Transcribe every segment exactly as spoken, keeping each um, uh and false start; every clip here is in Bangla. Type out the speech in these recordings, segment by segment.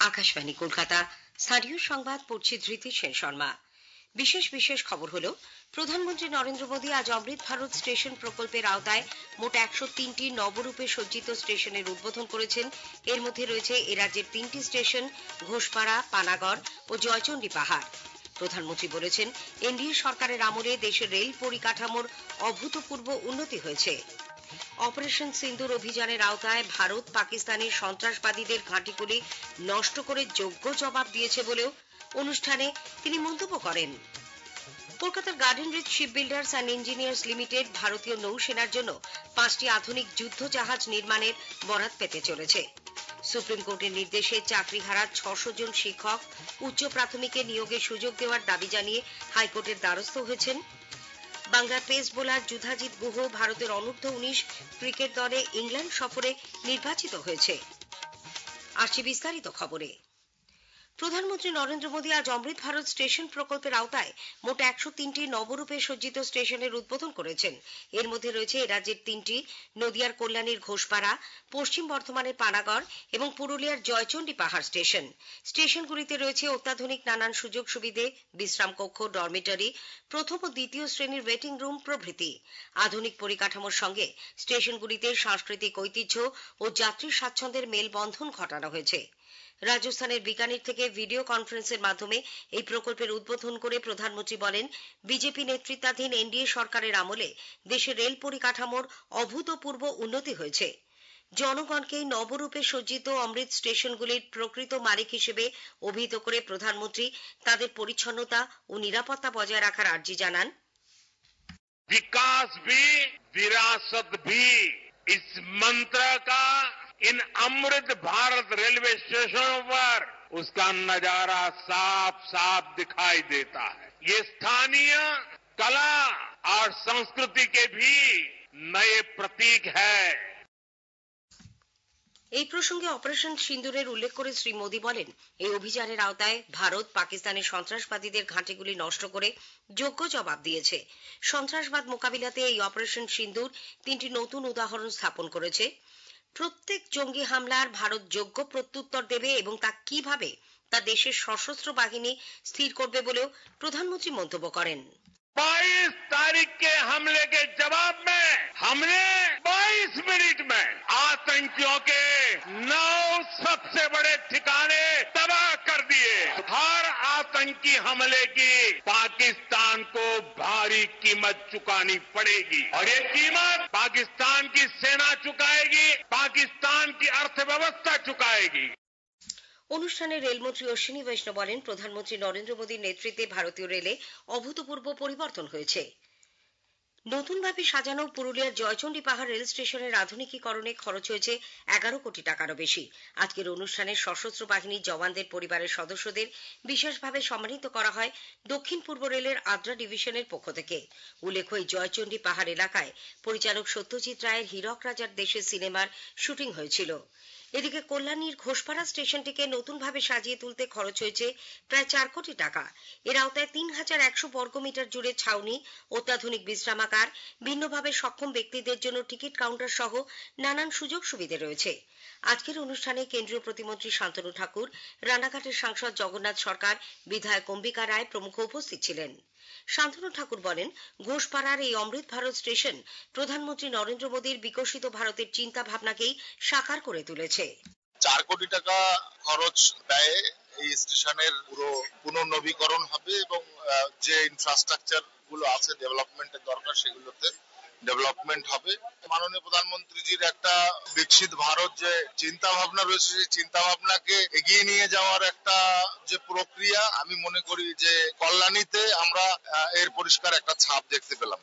আকাশবাণী কলকাতা। স্থানীয় সংবাদ পড়ছি ধৃতি সেন শর্মা। বিশেষ বিশেষ খবর হলো, প্রধানমন্ত্রী নরেন্দ্র মোদী আজ অমৃত ভারত স্টেশন প্রকল্পের আওতায় মোট একশো তিনটি নবরূপে সজ্জিত স্টেশনের উদ্বোধন করেছেন। এর মধ্যে রয়েছে এ রাজ্যের তিনটি স্টেশন, ঘোষপাড়া, পানাগড় ও জয়চণ্ডী পাহাড়। প্রধানমন্ত্রী বলেছেন, এনডিএ সরকারের আমলে দেশের রেল পরিকাঠামোর অভূতপূর্ব উন্নতি হয়েছে। অপারেশন সিন্দুর অভিযানের আওতায় ভারত পাকিস্তানের সন্ত্রাসবাদীদের ঘাঁটিগুলি নষ্ট করে যোগ্য জবাব দিয়েছে বলেও অনুষ্ঠানে তিনি মন্তব্য করেন। কলকাতার Garden Reach ship builders and engineers limited ভারতীয় নৌসেনার জন্য পাঁচটি আধুনিক যুদ্ধ জাহাজ নির্মাণের বরাত পেতে চলেছে। সুপ্রিম কোর্টের নির্দেশে চাকরিহারা ছশো জন শিক্ষক উচ্চ প্রাথমিকে নিয়োগের সুযোগ দেওয়ার দাবি জানিয়ে হাইকোর্টের দ্বারস্থ হয়েছেন। বাংলার পেস বোলার যুধাজিৎ গুহ ভারতের অনূর্ধ্ব উনিশ ক্রিকেট দলে ইংল্যান্ড সফরে নির্বাচিত হয়েছে। আসছে বিস্তারিত খবরে। প্রধানমন্ত্রী নরেন্দ্র মোদী আজ অমৃত ভারত স্টেশন প্রকল্পের আওতায় মোট একশো তিনটি নবরূপে সজ্জিত স্টেশনের উদ্বোধন করেছেন। এর মধ্যে রয়েছে এ রাজ্যের তিনটি, নদিয়ার কল্যাণীর ঘোষপাড়া, পশ্চিম বর্ধমানের পানাগড় এবং পুরুলিয়ার জয়চণ্ডী পাহাড় স্টেশন। স্টেশনগুলিতে রয়েছে অত্যাধুনিক নানান সুযোগ সুবিধে, বিশ্রাম কক্ষ, ডরমিটরি, প্রথম ও দ্বিতীয় শ্রেণীর ওয়েটিং রুম প্রভৃতি। আধুনিক পরিকাঠামোর সঙ্গে স্টেশনগুলিতে সাংস্কৃতিক ঐতিহ্য ও যাত্রী স্বাচ্ছন্দ্যের মেলবন্ধন ঘটানো হয়েছে। রাজস্থানের বিকানির থেকে ভিডিও কনফারেন্সের মাধ্যমে এই প্রকল্পের উদ্বোধন করে প্রধানমন্ত্রী বলেন, বিজেপি নেতৃত্বাধীন এনডিএ সরকারের আমলে দেশের রেল পরিকাঠামোর অভূতপূর্ব উন্নতি হয়েছে। জনগণকে নবরূপে সজ্জিত অমৃত স্টেশনগুলির প্রকৃত মালিক হিসেবে অভিহিত করে প্রধানমন্ত্রী তাদের পরিচ্ছন্নতা ও নিরাপত্তা বজায় রাখার আর্জি জানান। विकास भी विरासत भी इस मंत्र का इन अमृत भारत रेलवे स्टेशनों पर उसका नजारा साफ साफ दिखाई देता है। ये स्थानीय कला और संस्कृति के भी नए प्रतीक है। এই প্রসঙ্গে অপারেশন সিন্দুরের উল্লেখ করে শ্রী মোদী বলেন, এই অভিযানের আওতায় ভারত পাকিস্তানের সন্ত্রাসবাদীদের ঘাঁটিগুলি নষ্ট করে যোগ্য জবাব দিয়েছে। সন্ত্রাসবাদ মোকাবিলাতে এই অপারেশন সিন্দুর তিনটি নতুন উদাহরণ স্থাপন করেছে। প্রত্যেক জঙ্গি হামলার ভারত যোগ্য প্রত্যুত্তর দেবে এবং তা কিভাবে তা দেশের সশস্ত্র বাহিনী স্থির করবে বলেও প্রধানমন্ত্রী মন্তব্য করেন। बाईस तारीख के हमले के जवाब में हमने बाईस मिनट में आतंकियों के नौ सबसे बड़े ठिकाने तबाह कर दिए। हर आतंकी हमले की पाकिस्तान को भारी कीमत चुकानी पड़ेगी और ये कीमत पाकिस्तान की सेना चुकाएगी, पाकिस्तान की अर्थव्यवस्था चुकाएगी। অনুষ্ঠানে রেলমন্ত্রী অশ্বিনী বৈষ্ণব বলেন, প্রধানমন্ত্রী নরেন্দ্র মোদীর নেতৃত্বে ভারতীয় রেলে অভূতপূর্ব পরিবর্তন হয়েছে। নতুনভাবে সাজানো পুরুলিয়ার জয়চণ্ডী পাহাড় রেল স্টেশনের আধুনিকীকরণে খরচ হয়েছে এগারো কোটি টাকারও বেশি। আজকের অনুষ্ঠানে সশস্ত্র বাহিনীর জওয়ানদের পরিবারের সদস্যদের বিশেষভাবে সম্মানিত করা হয় দক্ষিণ পূর্ব রেলের আদ্রা ডিভিশনের পক্ষ থেকে। উল্লেখ্য, এই জয়চণ্ডী পাহাড় এলাকায় পরিচালক সত্যজিৎ রায়ের হীরক রাজার দেশে সিনেমার শুটিং হয়েছিল। এদিকে কল্যাণীর ঘোষপাড়া স্টেশনটিকে নতুনভাবে সাজিয়ে তুলতে খরচ হয়েছে প্রায় চার কোটি টাকা। এর আওতায় তিন হাজার একশো বর্গমিটার জুড়ে ছাউনি, অত্যাধুনিক বিশ্রামাগার, ভিন্নভাবে সক্ষম ব্যক্তিদের জন্য টিকিট কাউন্টার সহ নানান সুযোগ সুবিধে রয়েছে। আজকের অনুষ্ঠানে কেন্দ্রীয় প্রতিমন্ত্রী শান্তনু ঠাকুর, রানাঘাটের সাংসদ জগন্নাথ সরকার, বিধায়ক অম্বিকা রায় প্রমুখ উপস্থিত ছিলেন। শান্তনু ঠাকুর বলেন, ঘোষপাড়ার এই অমৃত ভারত স্টেশন প্রধানমন্ত্রী নরেন্দ্র মোদীর বিকশিত ভারতের চিন্তা ভাবনাকেই সাকার করে তুলেছে। চার কোটি টাকা খরচ ব্যয়ে এই স্টেশনের পুরো পুনর্নবীকরণ হবে এবং যে ইনফ্রাস্ট্রাকচার গুলো আছে ডেভেলপমেন্টের দরকার সেগুলোতে ডেভেলপমেন্ট হবে। মাননীয় প্রধানমন্ত্রীজির একটা বিকশিত ভারত যে চিন্তা ভাবনা রয়েছে, সেই চিন্তা ভাবনাকে এগিয়ে নিয়ে যাওয়ার একটা যে প্রক্রিয়া, আমি মনে করি যে কল্যাণীতে আমরা এর পরিষ্কার একটা ছাপ দেখতে পেলাম।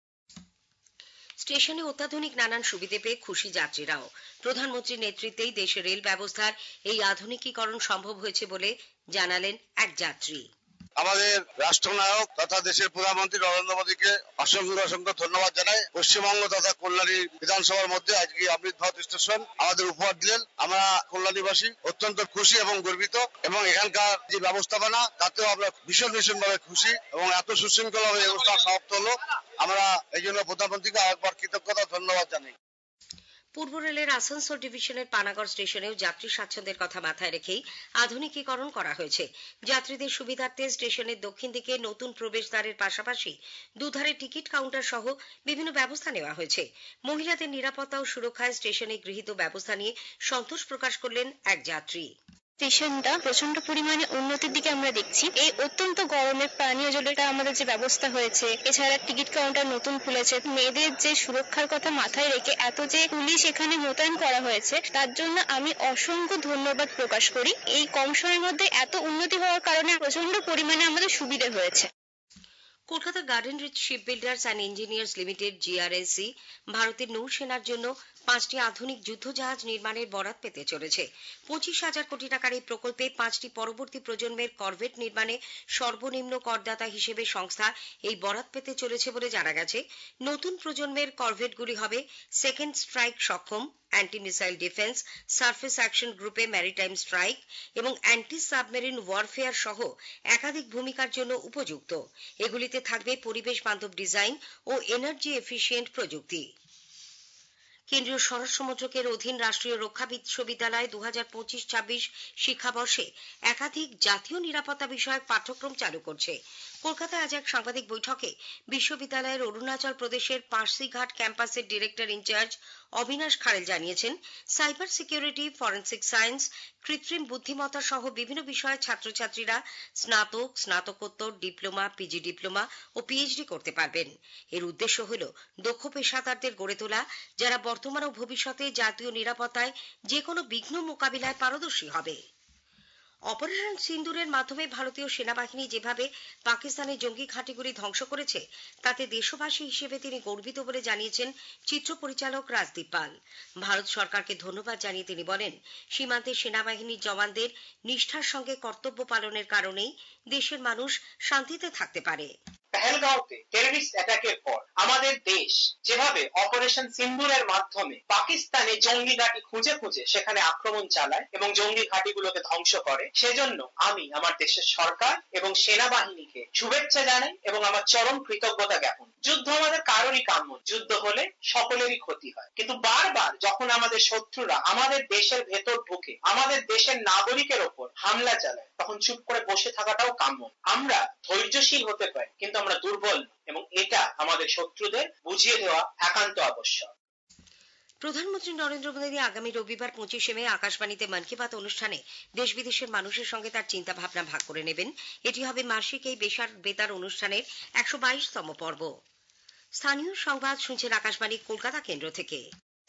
স্টেশনে অত্যাধুনিক নানান সুবিধে পেয়ে খুশি যাত্রীরাও। প্রধানমন্ত্রীর নেতৃত্বেই দেশের রেল ব্যবস্থার এই আধুনিকীকরণ সম্ভব হয়েছে বলে জানালেন এক যাত্রী। আমাদের রাষ্ট্রনায়ক তথা দেশের প্রধানমন্ত্রী নরেন্দ্র মোদীকে অসংখ্য অসংখ্য ধন্যবাদ জানাই। পশ্চিমবঙ্গ তথা কল্যাণী বিধানসভার মধ্যে আজকে অমৃত ভারত স্টেশন আমাদের উপহার দিলেন। আমরা কল্যাণীবাসী অত্যন্ত খুশি এবং গর্বিত এবং এখানকার যে ব্যবস্থাপনা তাতেও আমরা ভীষণ ভীষণ ভাবে খুশি এবং এত সুশৃঙ্খল ভাবে ব্যবস্থা সমাপ্ত হলো। আমরা এই জন্য প্রধানমন্ত্রীকে আরেকবার কৃতজ্ঞতা ধন্যবাদ জানাই। পূর্ব রেলের আসানসোল ডিভিশনের পানাগড় স্টেশনেও যাত্রী স্বাচ্ছন্দ্যের কথা মাথায় রেখেই আধুনিকীকরণ করা হয়েছে। যাত্রীদের সুবিধার্থে স্টেশনের দক্ষিণ দিকে নতুন প্রবেশদ্বারের পাশাপাশি দুধারে টিকিট কাউন্টার সহ বিভিন্ন ব্যবস্থা নেওয়া হয়েছে। মহিলাদের নিরাপত্তা ও সুরক্ষায় স্টেশনে গৃহীত ব্যবস্থা নিয়ে সন্তোষ প্রকাশ করলেন এক যাত্রী। স্টেশনটা প্রচন্ড পরিমাণে উন্নতির দিকে আমরা দেখছি। এই অত্যন্ত গরমে পানীয় জলের আমাদের যে ব্যবস্থা হয়েছে, এছাড়া টিকিট কাউন্টার নতুন খুলেছে, মেয়েদের যে সুরক্ষার কথা মাথায় রেখে এত যে পুলিশ এখানে মোতায়েন করা হয়েছে, তার জন্য আমি অসংখ্য ধন্যবাদ প্রকাশ করি। এই কম সময়ের মধ্যে এত উন্নতি হওয়ার কারণে প্রচন্ড পরিমাণে আমাদের সুবিধা হয়েছে। Kolkata Garden Reach ship builders and engineers limited GRSE ভারতের নৌসেনার জন্য পাঁচটি আধুনিক যুদ্ধজাহাজ নির্মাণের বরাত পেতে চলেছে। পঁচিশ হাজার কোটি টাকার এই প্রকল্পে পাঁচটি পরবর্তী প্রজন্মের করভেট নির্মাণে সর্বনিম্ন করদাতা হিসেবে সংস্থা এই বরাত পেতে চলেছে বলে জানা গেছে। নতুন প্রজন্মের করভেটগুলি হবে সেকেন্ড স্ট্রাইক সক্ষম, anti missile defence, surface action গ্রুপে ম্যারিটাইম স্ট্রাইক এবং অ্যান্টি সাবমেরিন ওয়ারফেয়ার সহ একাধিক ভূমিকার জন্য উপযুক্ত। এগুলিতে থাকবে পরিবেশ বান্ধব ডিজাইন ও এনার্জি এফিশিয়েন্ট প্রযুক্তি। কেন্দ্রীয় স্বরাষ্ট্র মন্ত্রকের অধীন রাষ্ট্রীয় রক্ষা বিশ্ববিদ্যালয় দু হাজার পঁচিশ ছাব্বিশ শিক্ষাবর্ষে একাধিক জাতীয় নিরাপত্তা বিষয়ক পাঠ্যক্রম চালু করছে। কলকাতায় আজ এক সাংবাদিক বৈঠকে বিশ্ববিদ্যালয়ের অরুণাচল প্রদেশের পার্সিঘাট ক্যাম্পাসের ডিরেক্টর ইনচার্জ অবিনাশ খাড়েল জানিয়েছেন, সাইবার সিকিউরিটি, ফরেনসিক সায়েন্স, কৃত্রিম বুদ্ধিমত্তা সহ বিভিন্ন বিষয়ে ছাত্রছাত্রীরা স্নাতক, স্নাতকোত্তর, ডিপ্লোমা, পিজি ডিপ্লোমা ও পিএইচডি করতে পারবেন। এর উদ্দেশ্য হল দক্ষ পেশাদারদের গড়ে তোলা, যারা বর্তমান ও ভবিষ্যতে জাতীয় নিরাপত্তায় যে কোনো বিঘ্ন মোকাবিলায় পারদর্শী হবে। অপারেশন সিন্দুরের মাধ্যমে ভারতীয় সেনাবাহিনী যেভাবে পাকিস্তানের জঙ্গি ঘাঁটিগুলি ধ্বংস করেছে, তাতে দেশবাসী হিসেবে তিনি গর্বিত বলে জানিয়েছেন চিত্র পরিচালক রাজদীপ পাল। ভারত সরকারকে ধন্যবাদ জানিয়ে তিনি বলেন, সীমান্তে সেনাবাহিনীর জওয়ানদের নিষ্ঠার সঙ্গে কর্তব্য পালনের কারণেই দেশের মানুষ শান্তিতে থাকতে পারে। পেহেলগাঁওতে টেররিস্ট অ্যাটাকের পর আমাদের দেশ যেভাবে অপারেশন সিন্দুরের মাধ্যমে পাকিস্তানে জঙ্গি ঘাঁটি খুঁজে খুঁজে সেখানে আক্রমণ চালায় এবং জঙ্গি ঘাঁটিগুলোকে ধ্বংস করে, সেজন্য আমি আমার দেশের সরকার এবং সেনাবাহিনীকে শুভেচ্ছা জানাই এবং আমার চরম কৃতজ্ঞতা জ্ঞাপন। যুদ্ধ আমাদের কারোরই কাম্য, যুদ্ধ হলে সকলেরই ক্ষতি হয়, কিন্তু বারবার যখন আমাদের শত্রুরা আমাদের দেশের ভেতর ঢুকে আমাদের দেশের নাগরিকের ওপর হামলা চালায়, তখন চুপ করে বসে থাকাটাও কাম্য। আমরা ধৈর্যশীল হতে পারি, কিন্তু আমরা দুর্বল, এবং এটা আমাদের শত্রুদের বুঝিয়ে দেওয়া একান্ত আবশ্যক। প্রধানমন্ত্রী নরেন্দ্র মোদী আগামী রবিবার পঁচিশে মে আকাশবাণীতে মন কি বাত অনুষ্ঠানে দেশ বিদেশের মানুষের সঙ্গে তার চিন্তা ভাবনা ভাগ করে নেবেন। এটি হবে মাসিক এই বেশার বেতার অনুষ্ঠানের একশো বাইশতম পর্ব। স্থানীয় সংবাদ শুনছেন আকাশবাণী কলকাতা কেন্দ্র থেকে।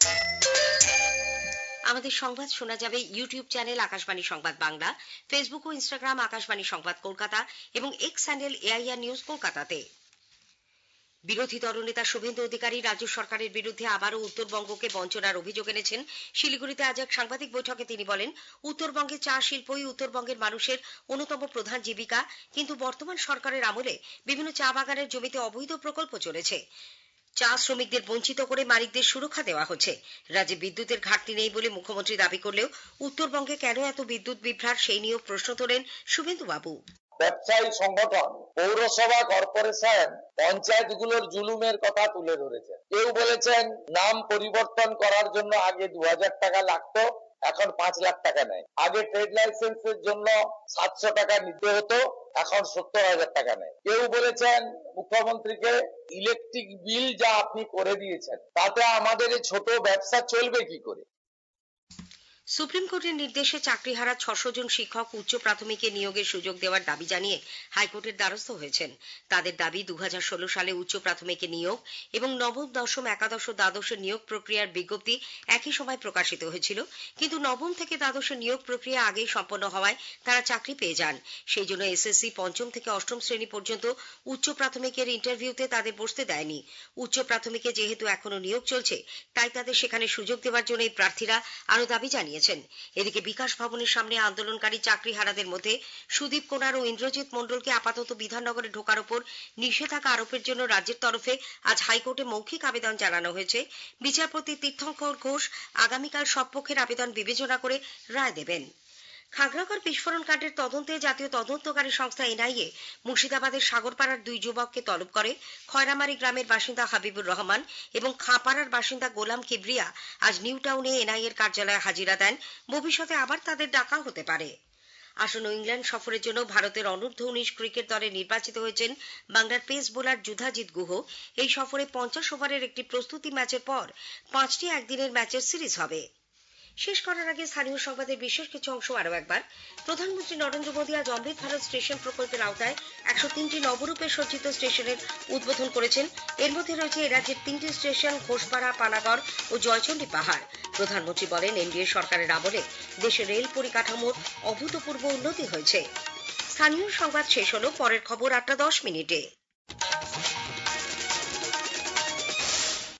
আমাদের সংবাদ শোনা যাবে ইউটিউব চ্যানেল আকাশবাণী সংবাদ বাংলা, ফেসবুক ও ইনস্টাগ্রাম আকাশবাণী সংবাদ কলকাতা এবং এক্স হ্যান্ডেল এআইআর নিউজ কলকাতাতে। বিরোধী দলনেতা শুভেন্দু অধিকারী রাজ্য সরকারের বিরুদ্ধে আবারও উত্তরবঙ্গকে বঞ্চনার অভিযোগ এনেছেন। শিলিগুড়িতে আজ এক সাংবাদিক বৈঠকে তিনি বলেন, উত্তরবঙ্গে চা শিল্পই উত্তরবঙ্গের মানুষের অন্যতম প্রধান জীবিকা, কিন্তু বর্তমান সরকারের আমলে বিভিন্ন চা বাগানের জমিতে অবৈধ প্রকল্প চলেছে। চা শ্রমিকদের বঞ্চিত করে মালিকদের সুরক্ষা দেওয়া হচ্ছে। রাজ্যে বিদ্যুতের ঘাটতি নেই বলে মুখ্যমন্ত্রী দাবি করলেও উত্তরবঙ্গে কেন এত বিদ্যুৎ বিভ্রাট, সেই নিয়েও প্রশ্ন তোলেন শুভেন্দুবাবু। ব্যবসায়ী সংগঠন, পৌরসভা, কর্পোরেশন, পঞ্চায়েতগুলোর জুলুমের কথা তুলে ধরেছেন। কেউ বলেছেন নাম পরিবর্তন করার জন্য আগে দু হাজার টাকা লাগতো, এখন পাঁচ লাখ টাকা নেয়। আগে ট্রেড লাইসেন্সের জন্য সাতশো টাকা নিতে হতো, এখন সত্তর হাজার টাকা নেয়। কেউ বলেছেন মুখ্যমন্ত্রীকে ইলেকট্রিক বিল যা আপনি করে দিয়েছেন, তাতে আমাদের এই ছোট ব্যবসা চলবে কি করে। সুপ্রিম কোর্টের নির্দেশে চাকরিহারা ছশো জন শিক্ষক উচ্চ প্রাথমিকে নিয়োগের সুযোগ দেওয়ার দাবি জানিয়ে হাইকোর্টের দ্বারস্থ হয়েছেন। তাদের দাবি, দু হাজার ষোলো সালে উচ্চ প্রাথমিকে নিয়োগ এবং নবম, দশম, একাদশ ও দ্বাদশের নিয়োগ প্রক্রিয়ার বিজ্ঞপ্তি একই সময় প্রকাশিত হয়েছিল, কিন্তু নবম থেকে দ্বাদশের নিয়োগ প্রক্রিয়া আগেই সম্পন্ন হওয়ায় তারা চাকরি পেয়ে যান। সেই জন্য এসএসসি পঞ্চম থেকে অষ্টম শ্রেণী পর্যন্ত উচ্চ প্রাথমিকের ইন্টারভিউতে তাদের বসতে দেয়নি। উচ্চ প্রাথমিকে যেহেতু এখনো নিয়োগ চলছে, তাই তাদের সেখানে সুযোগ দেওয়ার জন্য এই প্রার্থীরা আরো দাবি জানিয়েছেন। এদিকে বিকাশ ভবনের সামনে আন্দোলনকারী চাকরিহারাদের মধ্যে সুদীপ কোনার ও ইন্দ্রজিৎ মণ্ডলকে আপাতত বিধাননগরে ঢোকার উপর নিষেধাজ্ঞা আরোপের জন্য রাজ্যের তরফে আজ হাইকোর্টে মৌখিক আবেদন জানানো হয়েছে। বিচারপতি তীর্থঙ্কর ঘোষ আগামীকাল সব পক্ষের আবেদন বিবেচনা করে রায় দেবেন। খাগড়াগড় বিস্ফোরণ কাণ্ডের তদন্তে জাতীয় তদন্তকারী সংস্থা এনআইএ মুর্শিদাবাদের সাগরপাড়ার দুই যুবককে তলব করে। খয়রামারি গ্রামের বাসিন্দা হাবিবুর রহমান এবং খাঁপাড়ার বাসিন্দা গোলাম কিবরিয়া আজ নিউ টাউনে এনআইএর কার্যালয়ে হাজিরা দেন। ভবিষ্যতে আবার তাদের ডাকা হতে পারে। আসন্ন ইংল্যান্ড সফরের জন্য ভারতের অনূর্ধ্ব উনিশ ক্রিকেট দলে নির্বাচিত হয়েছেন বাংলার পেস বোলার যুধাজিৎ গুহ। এই সফরে পঞ্চাশ ওভারের একটি প্রস্তুতি ম্যাচের পর পাঁচটি একদিনের ম্যাচের সিরিজ হবে। শেষ করার আগে স্থানীয় সংবাদের বিশেষ কিছু অংশ আরও একবার। প্রধানমন্ত্রী নরেন্দ্র মোদী আজ অমৃত ভারত স্টেশন প্রকল্পের আওতায় একশো তিনটি নবরূপে সজ্জিত স্টেশনের উদ্বোধন করেছেন। এর মধ্যে রয়েছে এরাজ্যের তিনটি স্টেশন ঘোষপাড়া, পানাগড় ও জয়চণ্ডী পাহাড়। প্রধানমন্ত্রী বলেন, এনডিএ সরকারের আমলে দেশে রেল পরিকাঠামোর অভূতপূর্ব উন্নতি হয়েছে। স্থানীয় সংবাদ শেষ হলো। পরের খবর আটটা দশ মিনিটে।